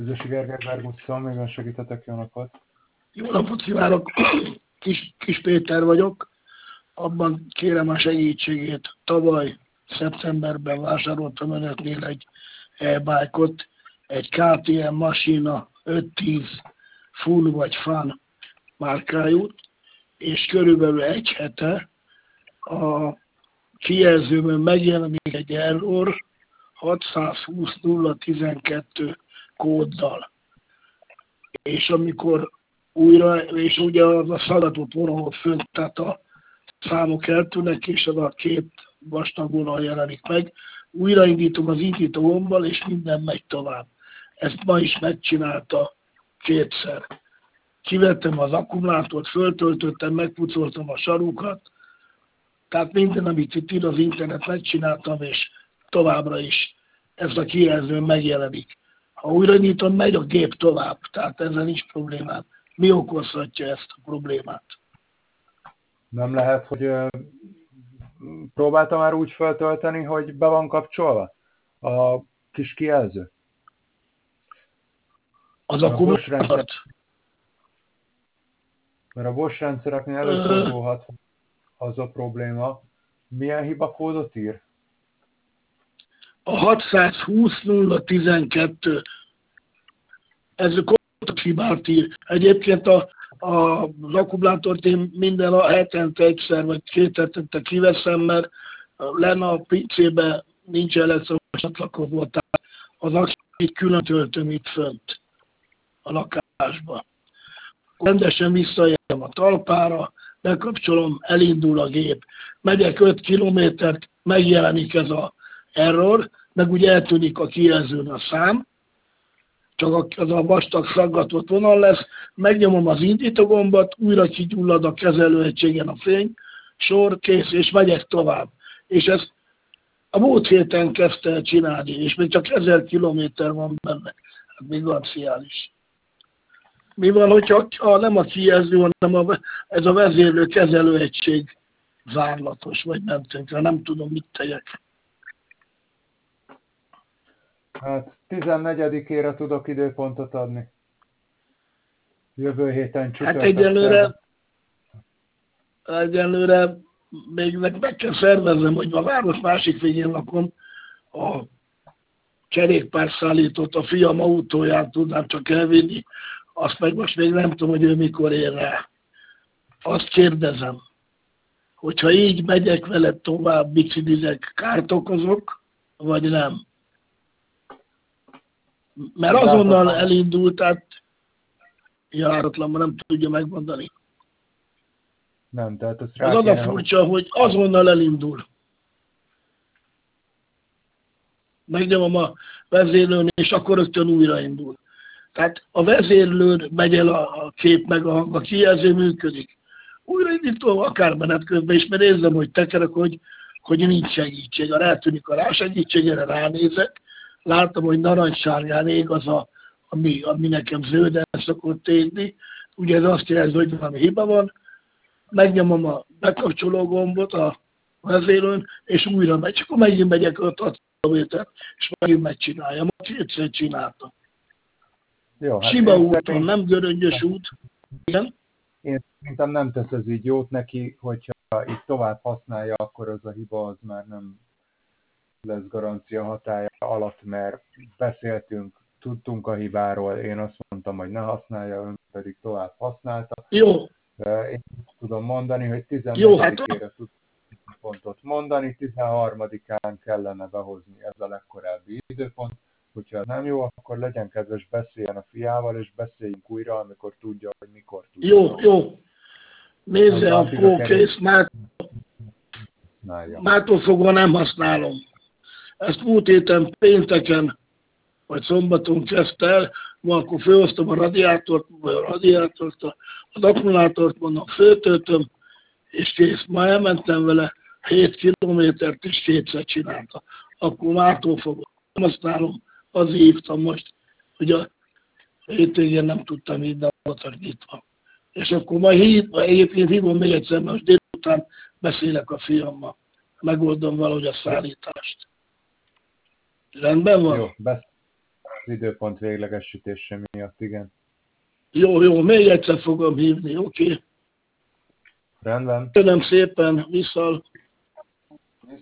Üdvösség Gergely Bergusszon, még segíthetek, jó napot! Jó napot kívánok! Kis Péter vagyok. Abban kérem a segítségét. Tavaly szeptemberben vásároltam önöknél egy e-bike-ot, egy KTM Machina 510 Full vagy Fun márkájút, és körülbelül egy hete a kijelzőmön megjelenik egy error 620.012 kóddal. És amikor újra, és ugye az a szalatott vonalot fönt, tehát a számok eltűnnek, és az a két vastag vonal jelenik meg. Újraindítom az indító gombbal, és minden megy tovább. Ezt ma is megcsinálta kétszer. Kivettem az akkumulátort, föltöltöttem, megpucoltam a sarukat, tehát minden, amit itt ír az internet, megcsináltam, és továbbra is ez a kijelző megjelenik. Ha újra nyitom, megy a gép tovább, tehát ezzel nincs problémám. Mi okozhatja ezt a problémát? Nem lehet, hogy próbálta már úgy feltölteni, hogy be van kapcsolva a kis kijelző? Az akkumulátort? Mert a Bosch rendszereknél előfordulhat az a probléma. Milyen hibakódot ír? A 620.012. Ez a kódot hibát ír. Egyébként az akkumulátort én minden a hetente egyszer vagy két hetente kiveszem, mert lenne a PC-ben nincs elektromos csatlakozó, tehát az aksit külön töltöm itt fönt a lakásba. Rendesen visszajelzem a talpára, bekapcsolom, elindul a gép. Megyek 5 kilométert, megjelenik ez az error, meg ugye eltűnik a kijelzőn a szám, csak az a vastag szaggatott vonal lesz, megnyomom az indítógombot, újra kigyullad a kezelőegységen a fény, sor, kész, és megyek tovább. És ezt a múlt héten kezdte el csinálni, és még csak 1000 kilométer van benne. Hát még glaciális. Mi van, hogyha nem a kijelző, hanem ez a vezérlő kezelőegység zárlatos, vagy nem tönkre, nem tudom, mit tegyek. Hát 14-ére tudok időpontot adni. Jövő héten csütörtök. Hát egyelőre még meg kell szerveznem, hogy a város másik végén lakom, a kerékpárszállítót, a fiam autóját tudnám csak elvinni, azt meg most még nem tudom, hogy ő mikor ér rá. Azt kérdezem, hogyha így megyek vele tovább, biciklizek, kárt okozok, vagy nem? Mert azonnal elindult, tehát járatlanban nem tudja megmondani. Nem, tehát az a furcsa, hogy azonnal elindul. Megnyomom a vezérlőn, és akkor rögtön újraindul. Tehát a vezérlőn megy el a kép, meg a hang, a kijelző működik. Újraindítom akár menet közben is, mert érzem, hogy tekerek, hogy nincs segítség. Ha eltűnik a rásegítségére, ránézek, láttam, hogy narancssárgán ég az, ami nekem zölden szokott égni. Ugye ez azt jelzi, hogy valami hiba van. Megnyomom a bekapcsoló gombot a vezérlőn, és újra megy. Csak akkor megint megyek 5-6 kilométert, és megint megcsináljam. Kétszer csináltam. Jó, hát Sima úton, nem göröngyös út. Igen? Én szerintem nem tesz ez így jót neki, hogyha itt tovább használja, akkor az a hiba az már nem lesz garancia hatálya alatt, mert beszéltünk, tudtunk a hibáról, én azt mondtam, hogy ne használja, ön pedig tovább használta. Jó. Én tudom mondani, hogy 14-ére tud pontot mondani, 13-án kellene behozni, ez a legkorábbi időpont. Hogyha nem jó, akkor legyen kedves, beszéljen a fiával, és beszéljünk újra, amikor tudja, hogy mikor tudja. Jó. Nézze, akkor kész, mától fogva nem használom. Ezt múlt héten pénteken, vagy szombaton kezdte el, ma akkor fölhoztam a radiátort, az akkumulátort, mondom, föltöltöm, és kész. Ma elmentem vele 7 kilométert, és kétszer csinálta. Akkor mától fogva nem használom. Azért hívtam most, hogy a hétvégén nem tudtam így, de voltak nyitva. És akkor majd egyébként hívom még egyszer, most délután beszélek a fiammal. Megoldom valahogy a szállítást. Rendben van? Jó, az időpont véglegesítése miatt, igen. Jó, még egyszer fogom hívni, oké? Rendben. Köszönöm szépen, viszont.